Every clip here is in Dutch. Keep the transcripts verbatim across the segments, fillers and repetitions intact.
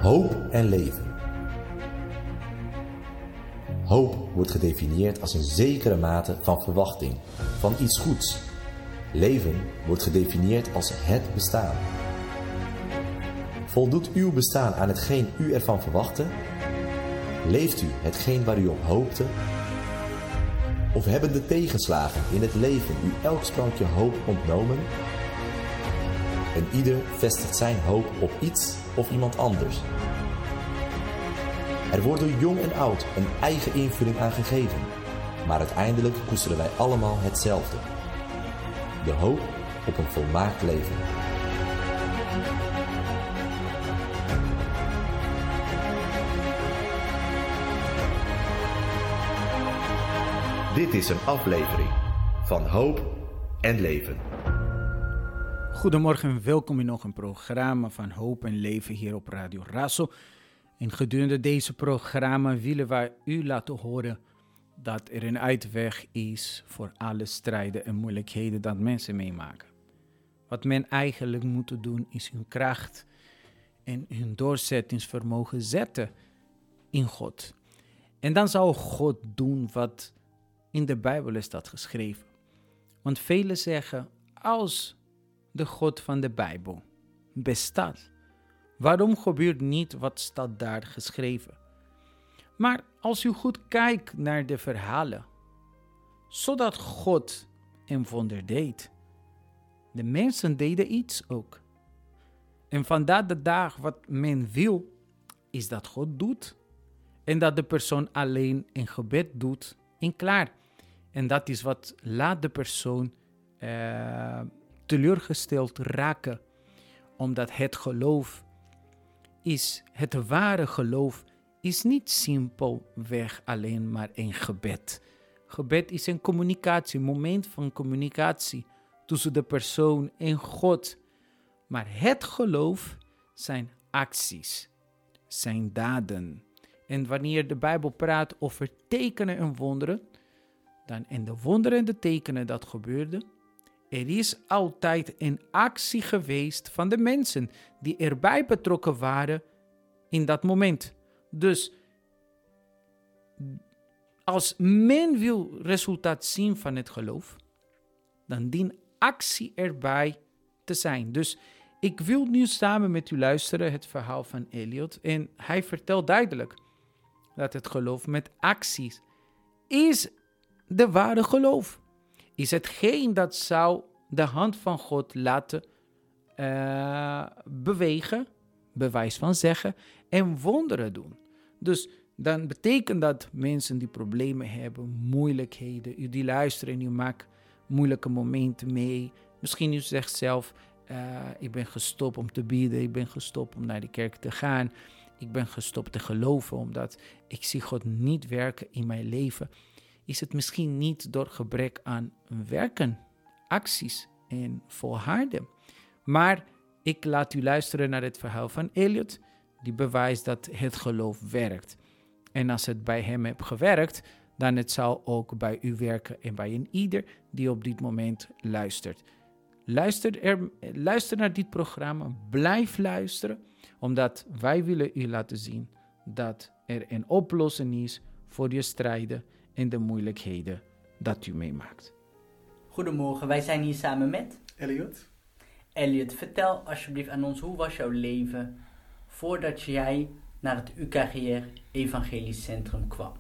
Hoop en leven. Hoop wordt gedefinieerd als een zekere mate van verwachting, van iets goeds. Leven wordt gedefinieerd als het bestaan. Voldoet uw bestaan aan hetgeen u ervan verwachtte? Leeft u hetgeen waar u op hoopte? Of hebben de tegenslagen in het leven u elk sprankje hoop ontnomen? En ieder vestigt zijn hoop op iets of iemand anders. Er wordt door jong en oud een eigen invulling aan gegeven, maar uiteindelijk koesteren wij allemaal hetzelfde: de hoop op een volmaakt leven. Dit is een aflevering van Hoop en Leven. Goedemorgen en welkom in nog een programma van Hoop en Leven hier op Radio Razo. En gedurende deze programma willen wij u laten horen dat er een uitweg is voor alle strijden en moeilijkheden dat mensen meemaken. Wat men eigenlijk moet doen is hun kracht en hun doorzettingsvermogen zetten in God. En dan zal God doen wat in de Bijbel is dat geschreven. Want velen zeggen, als de God van de Bijbel bestaat, waarom gebeurt niet wat staat daar geschreven? Maar als u goed kijkt naar de verhalen, zodat God een wonder deed, de mensen deden iets ook. En vandaar de dag wat men wil, is dat God doet. En dat de persoon alleen een gebed doet en klaar. En dat is wat laat de persoon uh, teleurgesteld raken. Omdat het geloof is, het ware geloof is niet simpelweg alleen maar een gebed. Gebed is een communicatie, een moment van communicatie tussen de persoon en God. Maar het geloof zijn acties, zijn daden. En wanneer de Bijbel praat over tekenen en wonderen, dan in de wonderen en de tekenen dat gebeurde, er is altijd een actie geweest van de mensen die erbij betrokken waren in dat moment. Dus als men wil resultaat zien van het geloof, dan dient actie erbij te zijn. Dus ik wil nu samen met u luisteren het verhaal van Elliot. En hij vertelt duidelijk dat het geloof met acties is de ware geloof. Is hetgeen dat zou de hand van God laten uh, bewegen, bewijs van zeggen, en wonderen doen. Dus dan betekent dat mensen die problemen hebben, moeilijkheden, u die luisteren en u maakt moeilijke momenten mee. Misschien u zegt zelf, uh, ik ben gestopt om te bidden, ik ben gestopt om naar de kerk te gaan. Ik ben gestopt te geloven omdat ik zie God niet werken in mijn leven. Is het misschien niet door gebrek aan werken, acties en volharden. Maar ik laat u luisteren naar het verhaal van Elliot, die bewijst dat het geloof werkt. En als het bij hem heeft gewerkt, dan het zal ook bij u werken en bij een ieder die op dit moment luistert. Luister, er, luister naar dit programma, blijf luisteren, omdat wij willen u laten zien dat er een oplossing is voor je strijden en de moeilijkheden dat u meemaakt. Goedemorgen, wij zijn hier samen met Elliot. Elliot, vertel alsjeblieft aan ons, hoe was jouw leven voordat jij naar het U K G R Evangelisch Centrum kwam?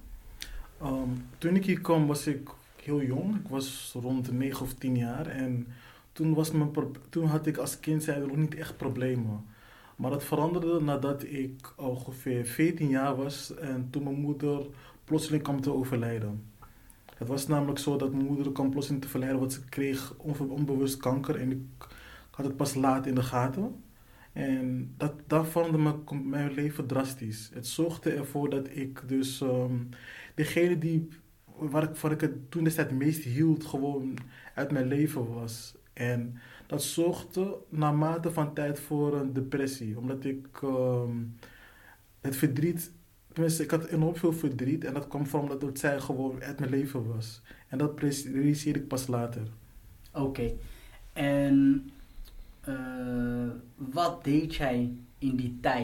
Um, toen ik hier kwam was ik heel jong, ik was rond de negen of tien jaar en toen, was mijn pro- toen had ik als kind zijn er nog niet echt problemen. Maar dat veranderde nadat ik ongeveer veertien jaar was en toen mijn moeder plotseling kwam te overlijden. Het was namelijk zo dat mijn moeder kwam plotseling te overlijden, want ze kreeg onbe- onbewust kanker en ik had het pas laat in de gaten. En dat, dat veranderde mijn, mijn leven drastisch. Het zorgde ervoor dat ik dus um, degene die, waar ik, waar ik het toen destijds het meest hield, gewoon uit mijn leven was. En dat zorgde naarmate van tijd voor een depressie. Omdat ik um, het verdriet, tenminste ik had enorm veel verdriet. En dat kwam van omdat het zij gewoon uit mijn leven was. En dat realiseerde ik pas later. Oké, okay. En uh, wat deed jij in die tijd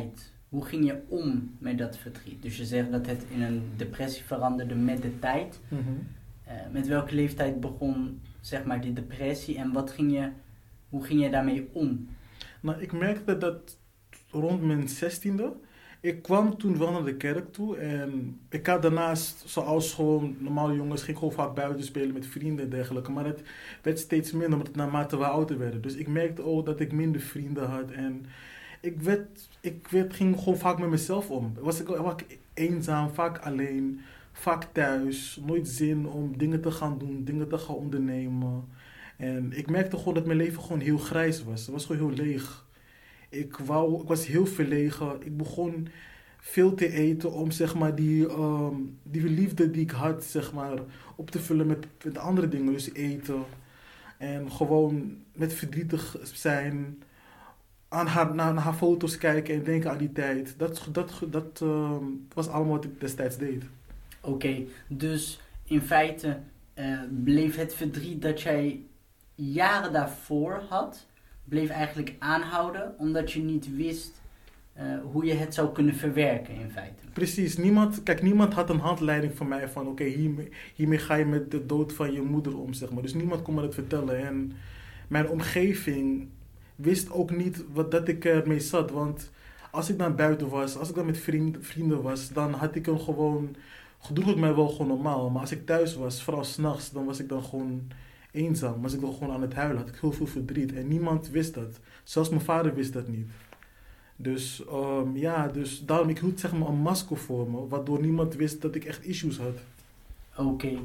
hoe ging je om met dat verdriet? Dus je zegt dat het in een depressie veranderde met de tijd. Mm-hmm. Uh, met welke leeftijd begon, zeg maar, die depressie en wat ging je, hoe ging je daarmee om? Nou, ik merkte dat rond mijn zestiende, ik kwam toen wel naar de kerk toe en ik had daarnaast, zoals gewoon normale jongens, ging gewoon vaak buiten spelen met vrienden en dergelijke. Maar het werd steeds minder, omdat naarmate we ouder werden. Dus ik merkte ook dat ik minder vrienden had en ik, werd, ik werd, ging gewoon vaak met mezelf om. Was ik vaak eenzaam, vaak alleen, vaak thuis, nooit zin om dingen te gaan doen, dingen te gaan ondernemen. En ik merkte gewoon dat mijn leven gewoon heel grijs was. Het was gewoon heel leeg. Ik, wou, ik was heel verlegen. Ik begon veel te eten om zeg maar, die, um, die liefde die ik had zeg maar, op te vullen met, met andere dingen. Dus eten. En gewoon met verdrietig zijn. Aan haar, naar, naar haar foto's kijken en denken aan die tijd. Dat, dat, dat um, was allemaal wat ik destijds deed. Oké, okay, dus in feite uh, bleef het verdriet dat jij jaren daarvoor had, bleef eigenlijk aanhouden, omdat je niet wist uh, hoe je het zou kunnen verwerken in feite. Precies, niemand, kijk, niemand had een handleiding van mij van, oké, okay, hiermee, hiermee ga je met de dood van je moeder om, zeg maar. Dus niemand kon me dat vertellen en mijn omgeving wist ook niet wat dat ik ermee zat, want als ik dan buiten was, als ik dan met vriend, vrienden was, dan had ik hem gewoon, gedroeg ik mij wel gewoon normaal, maar als ik thuis was, vooral 's nachts, dan was ik dan gewoon eenzaam, was ik dan gewoon aan het huilen, had ik heel veel verdriet en niemand wist dat. Zelfs mijn vader wist dat niet. Dus um, ja, dus daarom, ik hield zeg maar een masker voor me, waardoor niemand wist dat ik echt issues had. Oké, okay.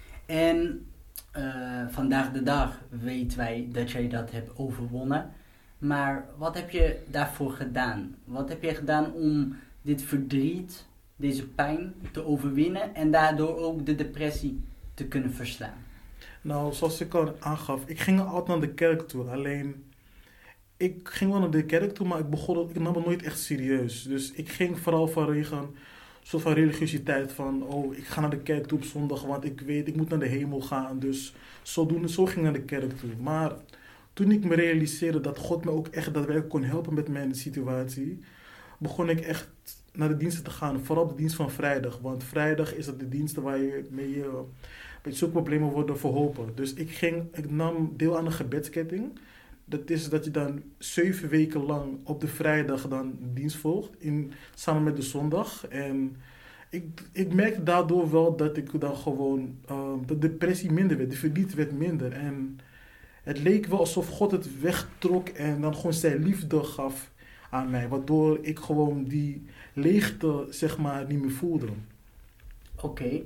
En uh, vandaag de dag weten wij dat jij dat hebt overwonnen, maar wat heb je daarvoor gedaan? Wat heb je gedaan om dit verdriet, deze pijn te overwinnen en daardoor ook de depressie te kunnen verslaan? Nou, zoals ik al aangaf, ik ging altijd naar de kerk toe. Alleen, ik ging wel naar de kerk toe, maar ik, begon, ik nam het nooit echt serieus. Dus ik ging vooral vanwege een soort van religiositeit van, oh, ik ga naar de kerk toe op zondag, want ik weet, ik moet naar de hemel gaan. Dus zodoende, zo ging ik naar de kerk toe. Maar toen ik me realiseerde dat God me ook echt daadwerkelijk kon helpen met mijn situatie, begon ik echt naar de diensten te gaan. Vooral de dienst van vrijdag. Want vrijdag is het de diensten waar je mee je met zulke problemen worden verholpen. Dus ik, ging, ik nam deel aan een gebedsketting. Dat is dat je dan zeven weken lang op de vrijdag dan dienst volgt. In, samen met de zondag. En ik, ik merkte daardoor wel dat ik dan gewoon, uh, de depressie minder werd. De verdriet werd minder. En het leek wel alsof God het wegtrok en dan gewoon zijn liefde gaf aan mij. Waardoor ik gewoon die leegte, zeg maar, niet meer voelde. Oké. Okay.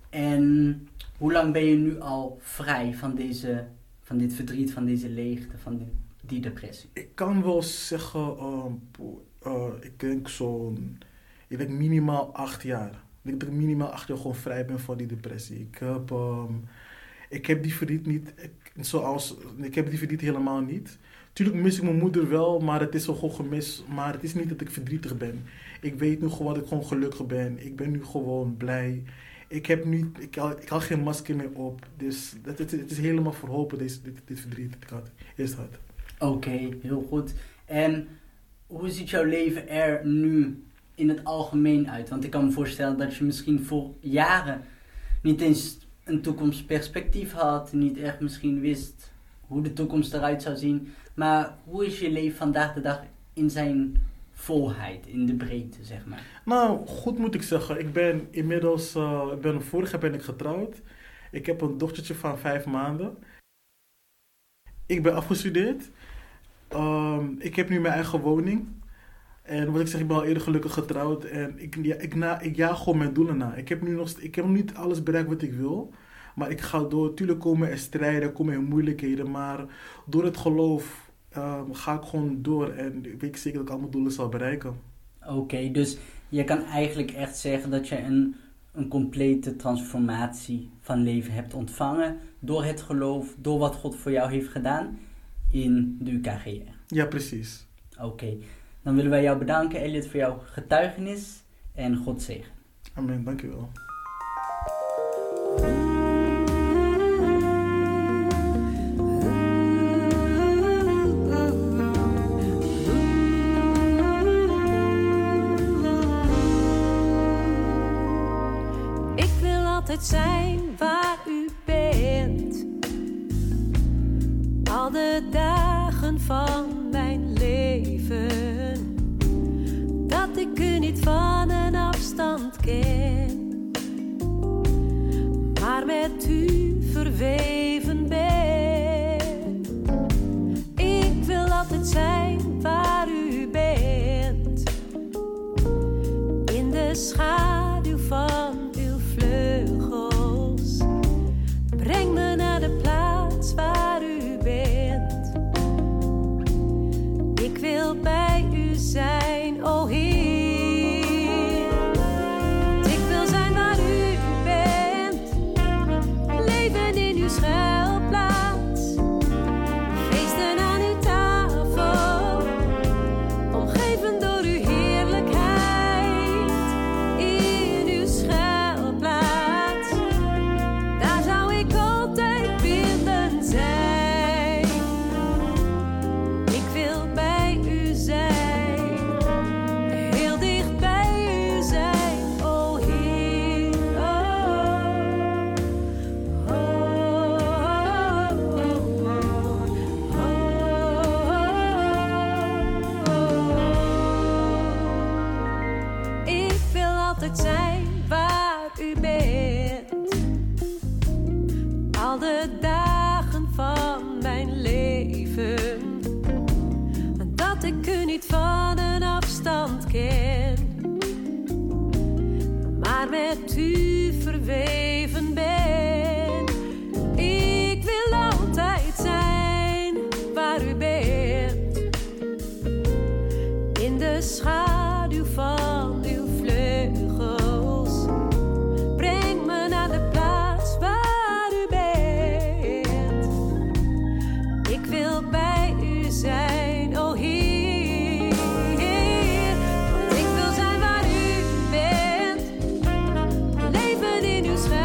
En hoe lang ben je nu al vrij van, deze, van dit verdriet, van deze leegte, van die, die depressie? Ik kan wel zeggen, uh, uh, ik denk zo'n, ik denk minimaal acht jaar. Ik denk dat ik minimaal acht jaar gewoon vrij ben van die depressie. Ik heb, um, ik heb die verdriet niet, ik, zoals, ik heb die verdriet helemaal niet. Tuurlijk mis ik mijn moeder wel, maar het is wel gewoon gemis. Maar het is niet dat ik verdrietig ben. Ik weet nu gewoon dat ik gewoon gelukkig ben. Ik ben nu gewoon blij. Ik heb nu, ik haal, ik haal geen masker meer op. Dus het, het, het is helemaal verholpen, deze, dit, dit verdriet dat ik had, eerst had. Oké, okay, heel goed. En hoe ziet jouw leven er nu in het algemeen uit? Want ik kan me voorstellen dat je misschien voor jaren niet eens een toekomstperspectief had. Niet echt misschien wist hoe de toekomst eruit zou zien. Maar hoe is je leven vandaag de dag in zijn volheid, in de breedte, zeg maar? Nou, goed moet ik zeggen. Ik ben inmiddels, uh, ik ben, vorig jaar ben ik getrouwd. Ik heb een dochtertje van vijf maanden. Ik ben afgestudeerd. Um, ik heb nu mijn eigen woning. En wat ik zeg, ik ben al eerder gelukkig getrouwd. En ik, ja, ik, na, ik jaag gewoon mijn doelen na. Ik heb nu nog, ik heb nog niet alles bereikt wat ik wil. Maar ik ga door. Tuurlijk komen er strijden, komen er moeilijkheden. Maar door het geloof um, ga ik gewoon door. En ik weet zeker dat ik al mijn doelen zal bereiken. Oké, okay, dus je kan eigenlijk echt zeggen dat je een, een complete transformatie van leven hebt ontvangen. Door het geloof, door wat God voor jou heeft gedaan in de U K G R. Ja, precies. Oké, okay. Dan willen wij jou bedanken, Elliot, voor jouw getuigenis en God zegen. Amen, dankjewel. altijd zijn waar u bent. Al de dagen van mijn leven, dat ik u niet van een afstand ken, maar met u verweven ben. Ik wil altijd zijn waar u bent, in de schaduw van uw vleugels. Breng me naar de plaats waar u bent. Ik wil bij u zijn, o Heer. Ik wil zijn waar u bent, leven in uw schuilplaats. Feesten aan uw tafel, omgeven door uw heerlijkheid. In uw schuilplaats, daar zou ik altijd willen zijn. Ik wil bij u zijn, heel dicht bij u zijn, o Heer. Oh, oh, oh. Ik wil altijd zijn waar u bent, al de dagen van mijn leven, dat ik u niet van een afstand ken, maar met u verweven ben. Ik wil altijd zijn waar u bent, in de schaduw van uw vleugels. Breng me naar de plaats waar u bent. Ik wil bij u zijn, o Heer. Want ik wil zijn waar u bent, leven in uw schuilplaats.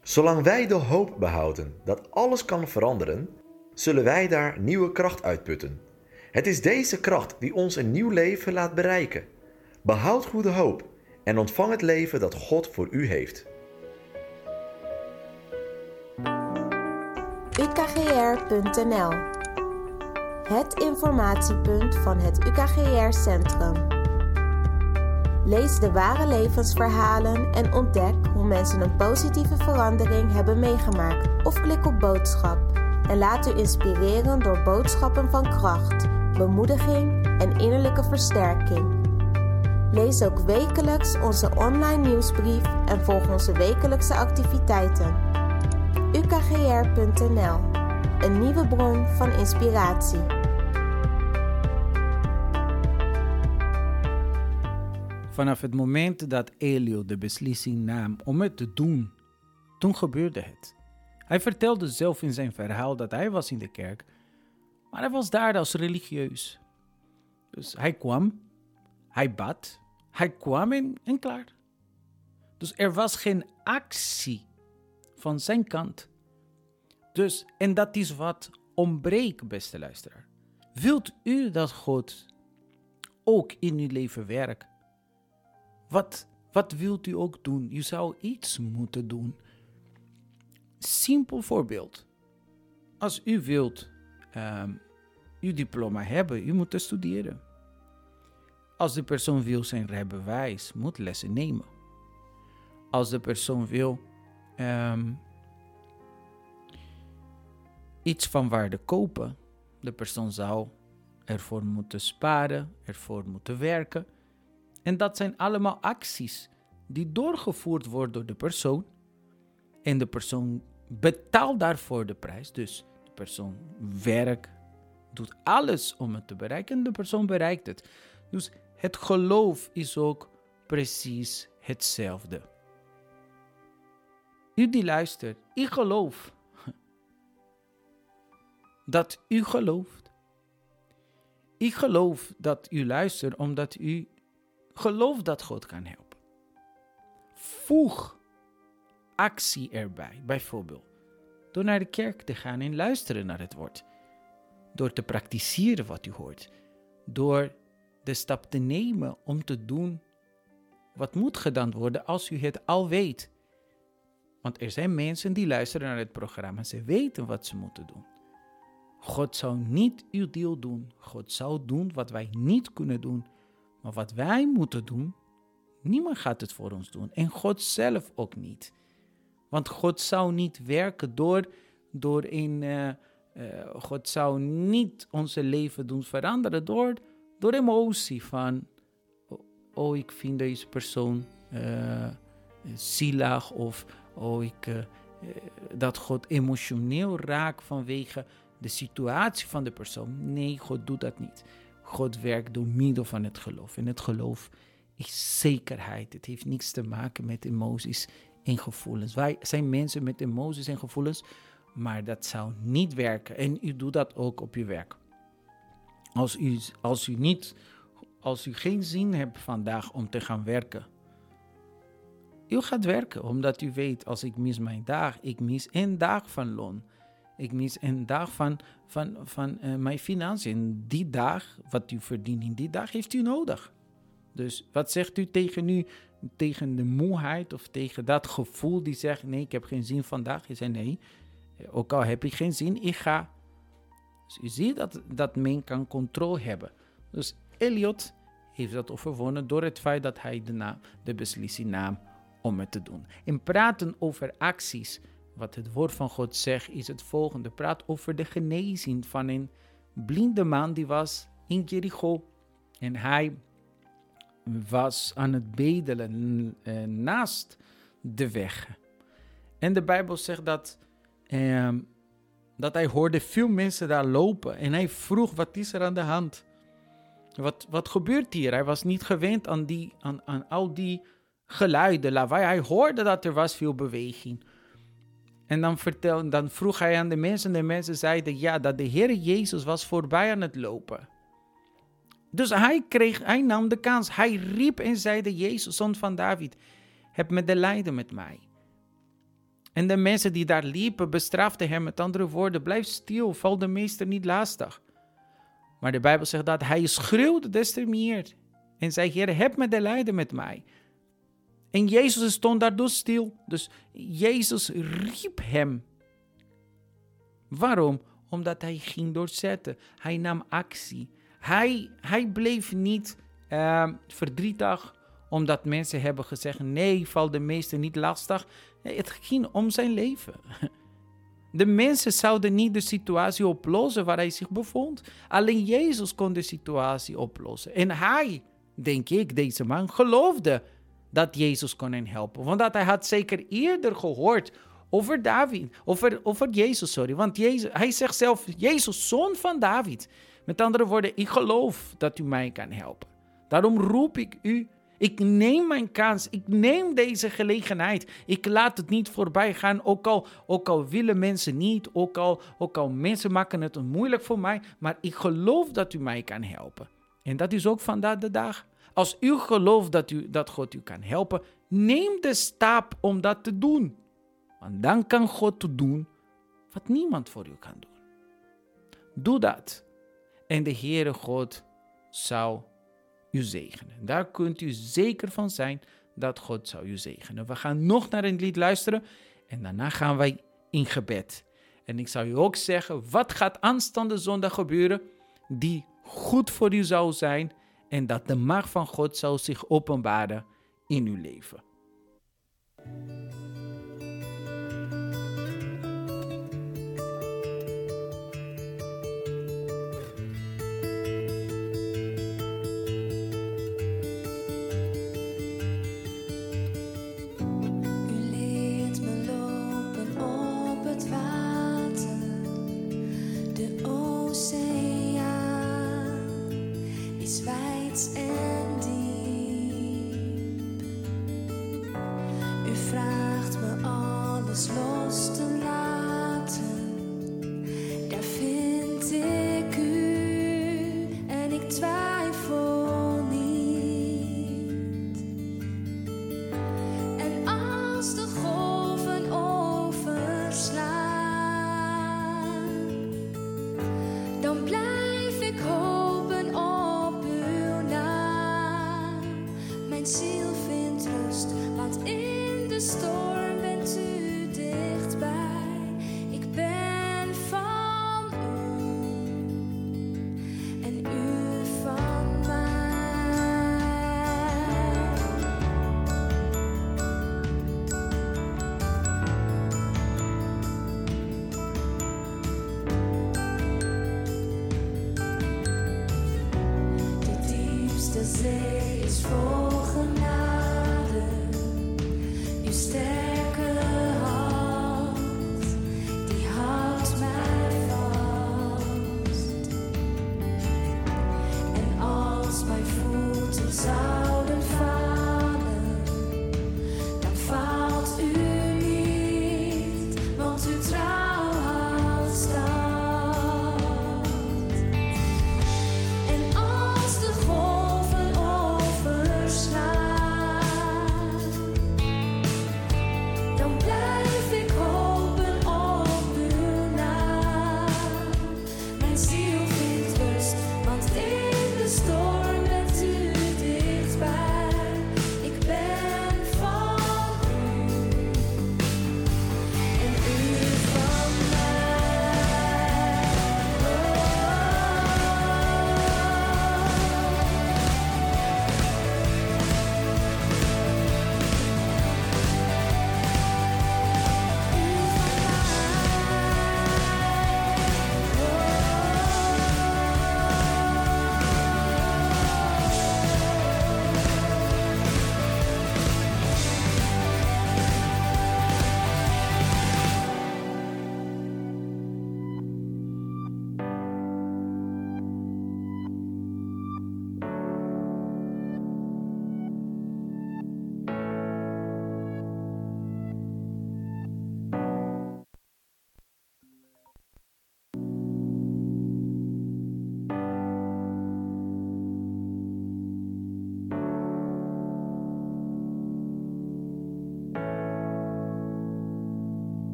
Zolang wij de hoop behouden dat alles kan veranderen, zullen wij daar nieuwe kracht uitputten. Het is deze kracht die ons een nieuw leven laat bereiken. Behoud goede hoop en ontvang het leven dat God voor u heeft. U K G R punt N L, het informatiepunt van het U K G R-centrum. Lees de ware levensverhalen en ontdek hoe mensen een positieve verandering hebben meegemaakt. Of klik op boodschap en laat u inspireren door boodschappen van kracht, bemoediging en innerlijke versterking. Lees ook wekelijks onze online nieuwsbrief en volg onze wekelijkse activiteiten. U K G R punt N L, een nieuwe bron van inspiratie. Vanaf het moment dat Elio de beslissing nam om het te doen, toen gebeurde het. Hij vertelde zelf in zijn verhaal dat hij was in de kerk, maar hij was daar als religieus. Dus hij kwam, hij bad, hij kwam en, en klaar. Dus er was geen actie van zijn kant. Dus, en dat is wat ontbreekt, beste luisteraar. Wilt u dat God ook in uw leven werkt? Wat, wat wilt u ook doen? U zou iets moeten doen. Simpel voorbeeld. Als u wilt um, uw diploma hebben, u moet studeren. Als de persoon wil zijn rijbewijs, moet lessen nemen. Als de persoon wil um, iets van waarde kopen, de persoon zou ervoor moeten sparen, ervoor moeten werken. En dat zijn allemaal acties die doorgevoerd worden door de persoon. En de persoon betaalt daarvoor de prijs. Dus de persoon werkt, doet alles om het te bereiken en de persoon bereikt het. Dus het geloof is ook precies hetzelfde. U die luistert, ik geloof dat u gelooft. Ik geloof dat u luistert omdat u gelooft dat God kan helpen. Voeg actie erbij, bijvoorbeeld door naar de kerk te gaan en luisteren naar het woord. Door te praktiseren wat u hoort. Door de stap te nemen om te doen wat moet gedaan worden als u het al weet. Want er zijn mensen die luisteren naar het programma. Ze weten wat ze moeten doen. God zou niet uw deel doen. God zou doen wat wij niet kunnen doen. Maar wat wij moeten doen, niemand gaat het voor ons doen. En God zelf ook niet. Want God zou niet werken door, door een... Uh, uh, God zou niet ons leven doen veranderen door, door emotie van... Oh, ik vind deze persoon uh, zielig. Of oh, ik, uh, uh, dat God emotioneel raakt vanwege de situatie van de persoon. Nee, God doet dat niet. God werkt door middel van het geloof. En het geloof is zekerheid. Het heeft niets te maken met emoties en gevoelens. Wij zijn mensen met emoties en gevoelens, maar dat zou niet werken. En u doet dat ook op uw werk. Als u, als u, niet, als u geen zin hebt vandaag om te gaan werken, u gaat werken, omdat u weet, als ik mis mijn dag, ik mis een dag van loon. Ik mis een dag van, van, van uh, mijn financiën. Die dag, wat u verdient in die dag, heeft u nodig. Dus wat zegt u tegen u, tegen de moeheid of tegen dat gevoel die zegt, nee, ik heb geen zin vandaag. Je zegt, nee, ook al heb ik geen zin, ik ga. Dus u ziet dat, dat men kan controle hebben. Dus Eliot heeft dat overwonnen door het feit dat hij de, naam, de beslissing nam om het te doen. En praten over acties. Wat het woord van God zegt is het volgende. Praat over de genezing van een blinde man die was in Jericho. En hij was aan het bedelen uh, naast de weg. En de Bijbel zegt dat, uh, dat hij hoorde veel mensen daar lopen. En hij vroeg, wat is er aan de hand? Wat, wat gebeurt hier? Hij was niet gewend aan, die, aan, aan al die geluiden, lawaai. Hij hoorde dat er was veel beweging. En dan, vertel, dan vroeg hij aan de mensen, en de mensen zeiden ja, dat de Heer Jezus was voorbij aan het lopen. Dus hij, kreeg, hij nam de kans. Hij riep en zeide, Jezus, zoon van David, heb medelijden met mij. En de mensen die daar liepen bestraften hem. Met andere woorden, blijf stil, val de meester niet lastig. Maar de Bijbel zegt dat hij schreeuwde des te meer. En zei, Heer, heb medelijden met mij. En Jezus stond daardoor stil. Dus Jezus riep hem. Waarom? Omdat hij ging doorzetten. Hij nam actie. Hij, hij bleef niet uh, verdrietig omdat mensen hebben gezegd, nee, val de meester niet lastig. Nee, het ging om zijn leven. De mensen zouden niet de situatie oplossen waar hij zich bevond. Alleen Jezus kon de situatie oplossen. En hij, denk ik, deze man, geloofde dat Jezus kon hen helpen. Want dat hij had zeker eerder gehoord over David, over, over Jezus, sorry. Want Jezus, hij zegt zelf, Jezus, zoon van David. Met andere woorden, ik geloof dat u mij kan helpen. Daarom roep ik u. Ik neem mijn kans. Ik neem deze gelegenheid. Ik laat het niet voorbij gaan. Ook al, ook al willen mensen niet. Ook al, ook al mensen maken het moeilijk voor mij. Maar ik geloof dat u mij kan helpen. En dat is ook vandaag de dag. Als u gelooft dat, u, dat God u kan helpen, neem de stap om dat te doen. Want dan kan God doen wat niemand voor u kan doen. Doe dat. En de Heere God zal u zegenen. Daar kunt u zeker van zijn dat God zal u zegenen. We gaan nog naar een lied luisteren en daarna gaan wij in gebed. En ik zou u ook zeggen, wat gaat aanstaande zondag gebeuren die goed voor u zou zijn en dat de macht van God zal zich openbaren in uw leven.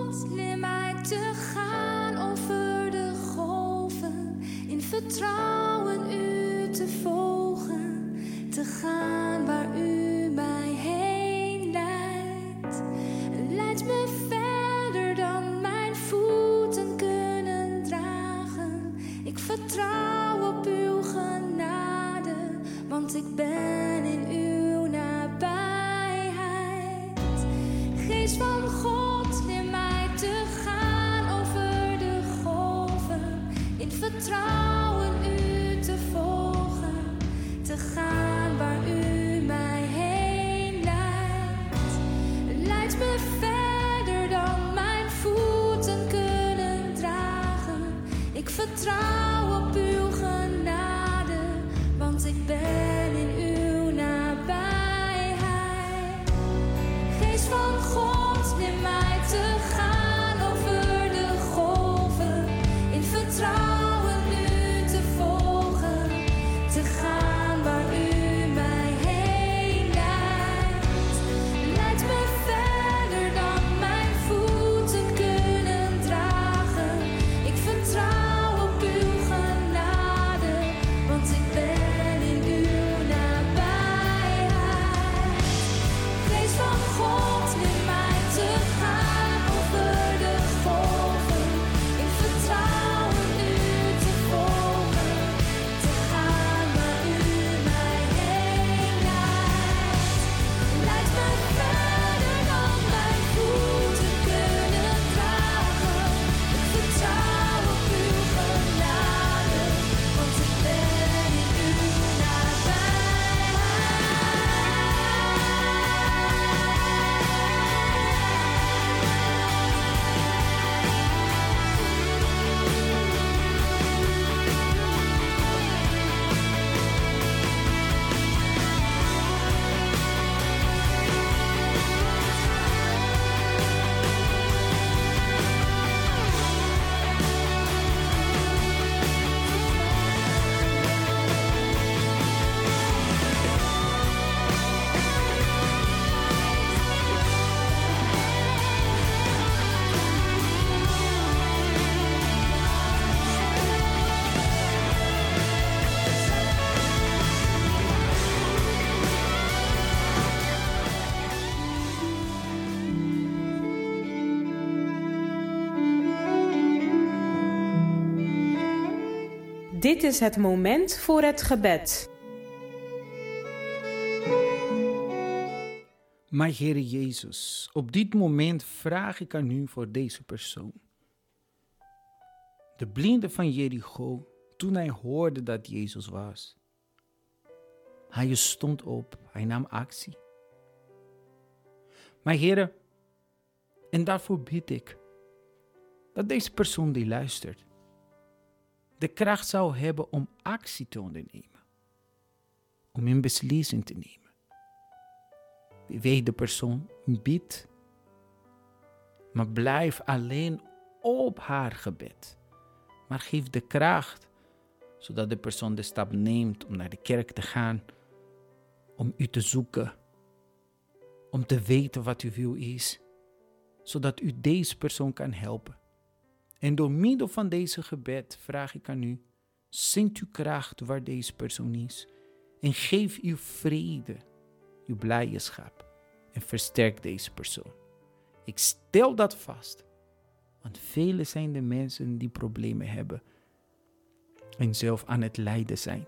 God, leer mij te gaan over de golven. In vertrouwen u te volgen. Te gaan waar u mij heen leidt. Leid me verder dan mijn voeten kunnen dragen. Ik vertrouw op uw genade, want ik ben in uw nabijheid. Geest van God, leer mij te gaan over de golven. In vertrouwen u te volgen. Te gaan waar u mij heen leidt. Leid me verder dan mijn voeten kunnen dragen. Ik vertrouw op uw genade, want ik ben in uw nabijheid. Geest van God, leer mij te gaan over de golven. In vertrouwen u te volgen. Te gaan waar u mij heen leidt. Leid me verder dan mijn voeten kunnen dragen. Ik vertrouw op uw genade, want ik ben in uw nabijheid. Geest van God, leer mij te gaan over de golven. In vertrouwen u te volgen. Te gaan waar u mij heen leidt. Leid me verder dan mijn voeten kunnen dragen. Ik vertrouw op uw genade, want ik ben in uw Dit is het moment voor het gebed. Maar Heere Jezus, op dit moment vraag ik aan u voor deze persoon. De blinde van Jericho, toen hij hoorde dat Jezus was. Hij stond op, hij nam actie. Maar Heere, en daarvoor bid ik dat deze persoon die luistert de kracht zou hebben om actie te ondernemen. Om een beslissing te nemen. Wie weet de persoon bidt, maar blijf alleen op haar gebed. Maar geef de kracht, zodat de persoon de stap neemt om naar de kerk te gaan, om u te zoeken, om te weten wat uw wil is, zodat u deze persoon kan helpen. En door middel van deze gebed vraag ik aan u, zend uw kracht waar deze persoon is en geef uw vrede, uw blijdschap en versterk deze persoon. Ik stel dat vast, want vele zijn de mensen die problemen hebben en zelf aan het lijden zijn.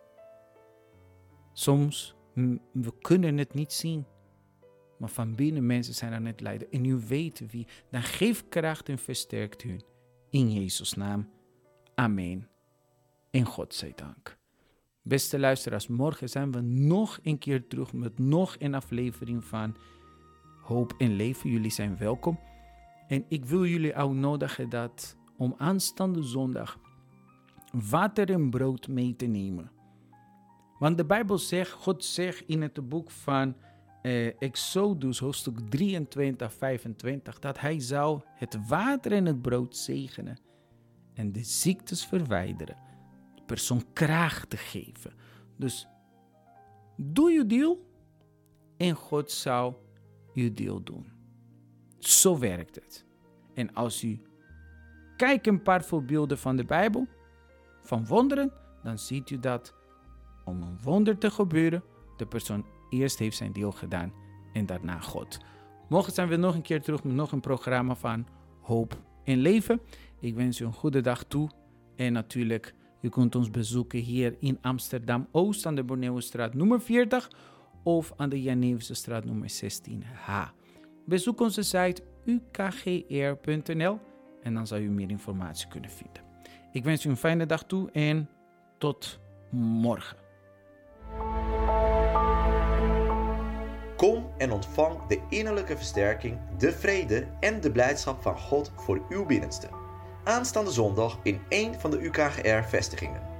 Soms, m- we kunnen het niet zien, maar van binnen mensen zijn aan het lijden. En u weet wie, dan geef kracht en versterkt hun. In Jezus' naam. Amen. En God zij dank. Beste luisteraars, morgen zijn we nog een keer terug met nog een aflevering van Hoop en Leven. Jullie zijn welkom. En ik wil jullie uitnodigen dat om aanstaande zondag water en brood mee te nemen. Want de Bijbel zegt, God zegt in het boek van eh, Exodus, hoofdstuk drieëntwintig, vijfentwintig, dat hij zou het water en het brood zegenen en de ziektes verwijderen. De persoon kracht te geven. Dus doe je deel en God zal je deel doen. Zo werkt het. En als u kijkt een paar voorbeelden van de Bijbel, van wonderen, dan ziet u dat om een wonder te gebeuren, de persoon eerst heeft zijn deel gedaan en daarna God. Morgen zijn we nog een keer terug met nog een programma van Hoop en Leven. Ik wens u een goede dag toe. En natuurlijk, u kunt ons bezoeken hier in Amsterdam-Oost aan de Borneeuwstraat nummer veertig of aan de Janevesestraat nummer zestien H. Bezoek onze site u k g r punt n l en dan zal u meer informatie kunnen vinden. Ik wens u een fijne dag toe en tot morgen. Kom en ontvang de innerlijke versterking, de vrede en de blijdschap van God voor uw binnenste. Aanstaande zondag in één van de U K G R-vestigingen.